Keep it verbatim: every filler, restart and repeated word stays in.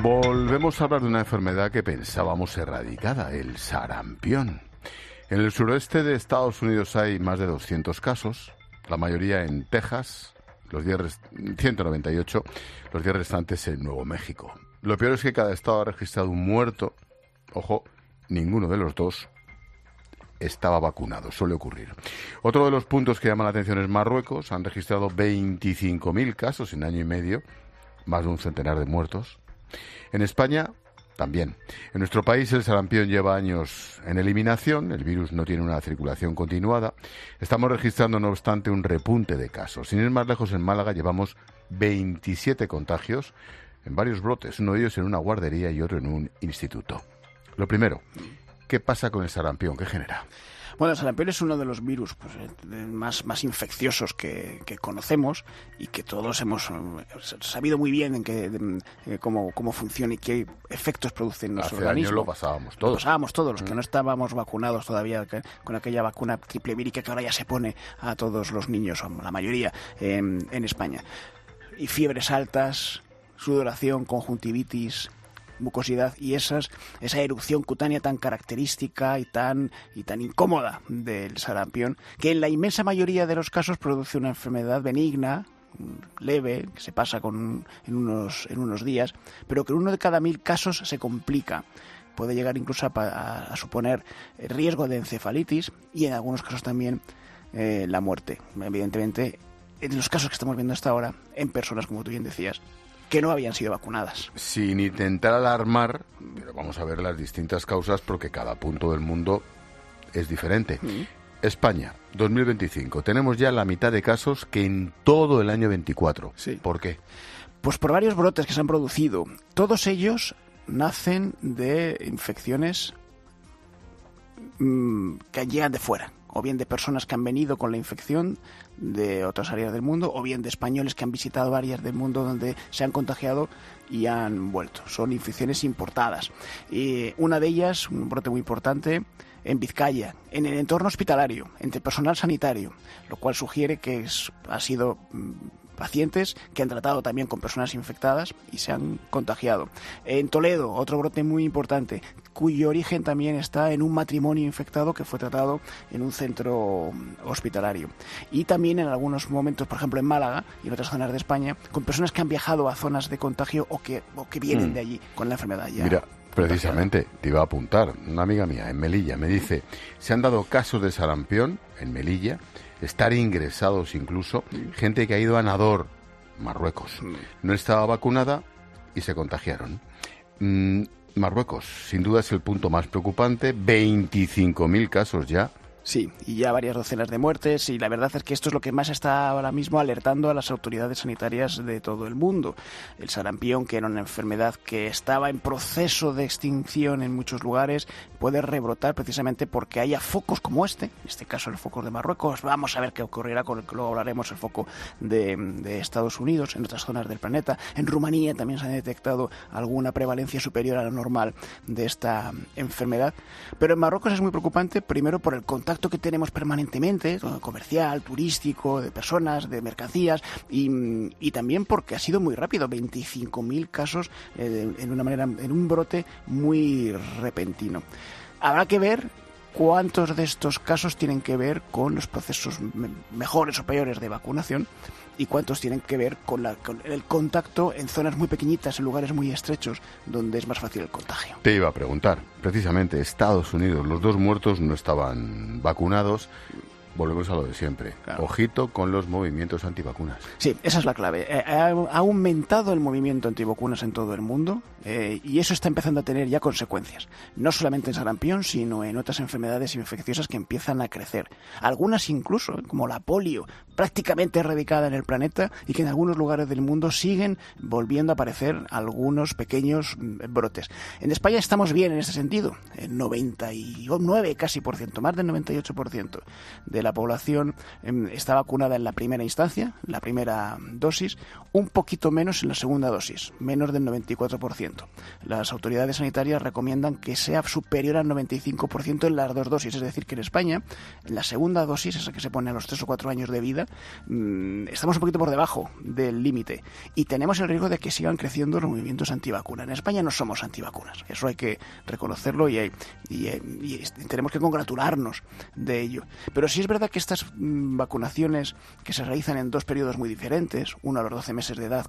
Volvemos a hablar de una enfermedad que pensábamos erradicada, el sarampión. En el suroeste de Estados Unidos hay más de doscientos casos, la mayoría en Texas, los diez rest- ciento noventa y ocho, los diez restantes en Nuevo México. Lo peor es que cada estado ha registrado un muerto. Ojo, ninguno de los dos estaba vacunado, suele ocurrir. Otro de los puntos que llama la atención es Marruecos. Han registrado veinticinco mil casos en año y medio, más de un centenar de muertos. En España, también. En nuestro país el sarampión lleva años en eliminación, el virus no tiene una circulación continuada. Estamos registrando, no obstante, un repunte de casos. Sin ir más lejos, en Málaga llevamos veintisiete contagios en varios brotes, uno de ellos en una guardería y otro en un instituto. Lo primero, ¿qué pasa con el sarampión? ¿Qué genera? Bueno, el sarampión es uno de los virus pues, más, más infecciosos que, que conocemos y que todos hemos sabido muy bien en qué, eh, cómo, cómo funciona y qué efectos produce en nuestro Hace organismo. años lo pasábamos todos. Lo pasábamos todos, los que no estábamos vacunados todavía que, con aquella vacuna triple vírica que ahora ya se pone a todos los niños, o la mayoría, eh, en España. Y fiebres altas, sudoración, conjuntivitis, mucosidad y esas esa erupción cutánea tan característica y tan y tan incómoda del sarampión, que en la inmensa mayoría de los casos produce una enfermedad benigna, leve, que se pasa con en unos en unos días, pero que en uno de cada mil casos se complica. Puede llegar incluso a, a, a suponer riesgo de encefalitis y en algunos casos también eh, la muerte. Evidentemente, en los casos que estamos viendo hasta ahora, en personas, como tú bien decías, que no habían sido vacunadas. Sin intentar alarmar, pero vamos a ver las distintas causas porque cada punto del mundo es diferente. Mm. España, dos mil veinticinco. Tenemos ya la mitad de casos que en todo el año veinticuatro. Sí. ¿Por qué? Pues por varios brotes que se han producido. Todos ellos nacen de infecciones mmm, que llegan de fuera, o bien de personas que han venido con la infección de otras áreas del mundo, o bien de españoles que han visitado áreas del mundo donde se han contagiado y han vuelto. Son infecciones importadas. Y una de ellas, un brote muy importante, en Vizcaya, en el entorno hospitalario, entre personal sanitario, lo cual sugiere que es, ha sido pacientes que han tratado también con personas infectadas y se han contagiado. En Toledo, otro brote muy importante, cuyo origen también está en un matrimonio infectado que fue tratado en un centro hospitalario. Y también en algunos momentos, por ejemplo en Málaga y en otras zonas de España, con personas que han viajado a zonas de contagio o que, o que vienen mm. de allí con la enfermedad ya. Mira, precisamente, te iba a apuntar, una amiga mía en Melilla me dice, se han dado casos de sarampión en Melilla, estar ingresados incluso, mm. gente que ha ido a Nador, Marruecos, mm. no estaba vacunada y se contagiaron. Mm, Marruecos, sin duda es el punto más preocupante, veinticinco mil casos ya. Sí, y ya varias docenas de muertes, y la verdad es que esto es lo que más está ahora mismo alertando a las autoridades sanitarias de todo el mundo. El sarampión, que era una enfermedad que estaba en proceso de extinción en muchos lugares, puede rebrotar precisamente porque haya focos como este, en este caso el foco de Marruecos. Vamos a ver qué ocurrirá con el que luego hablaremos, el foco de, de Estados Unidos, en otras zonas del planeta. En Rumanía también se ha detectado alguna prevalencia superior a lo normal de esta enfermedad. Pero en Marruecos es muy preocupante, primero por el contacto que tenemos permanentemente, comercial, turístico, de personas, de mercancías, y, y también porque ha sido muy rápido, veinticinco mil casos eh, en una manera, en un brote muy repentino. Habrá que ver cuántos de estos casos tienen que ver con los procesos me- mejores o peores de vacunación y cuántos tienen que ver con, la, con el contacto en zonas muy pequeñitas, en lugares muy estrechos, donde es más fácil el contagio. Te iba a preguntar, precisamente, Estados Unidos, los dos muertos no estaban vacunados. Volvemos a lo de siempre. Claro. Ojito con los movimientos antivacunas. Sí, esa es la clave. Eh, ha, ha aumentado el movimiento antivacunas en todo el mundo eh, y eso está empezando a tener ya consecuencias. No solamente en sarampión, sino en otras enfermedades infecciosas que empiezan a crecer. Algunas incluso, eh, como la polio, prácticamente erradicada en el planeta y que en algunos lugares del mundo siguen volviendo a aparecer algunos pequeños brotes. En España estamos bien en ese sentido. El noventa y nueve casi por ciento, más del noventa y ocho por ciento de la población eh, está vacunada en la primera instancia, la primera dosis, un poquito menos en la segunda dosis, menos del noventa y cuatro por ciento. Las autoridades sanitarias recomiendan que sea superior al noventa y cinco por ciento en las dos dosis, es decir, que en España, en la segunda dosis, esa que se pone a los tres o cuatro años de vida, mmm, estamos un poquito por debajo del límite y tenemos el riesgo de que sigan creciendo los movimientos antivacunas. En España no somos antivacunas, eso hay que reconocerlo y, y, y tenemos que congratularnos de ello. Pero sí es verdad que estas mmm, vacunaciones que se realizan en dos periodos muy diferentes, uno a los doce meses de edad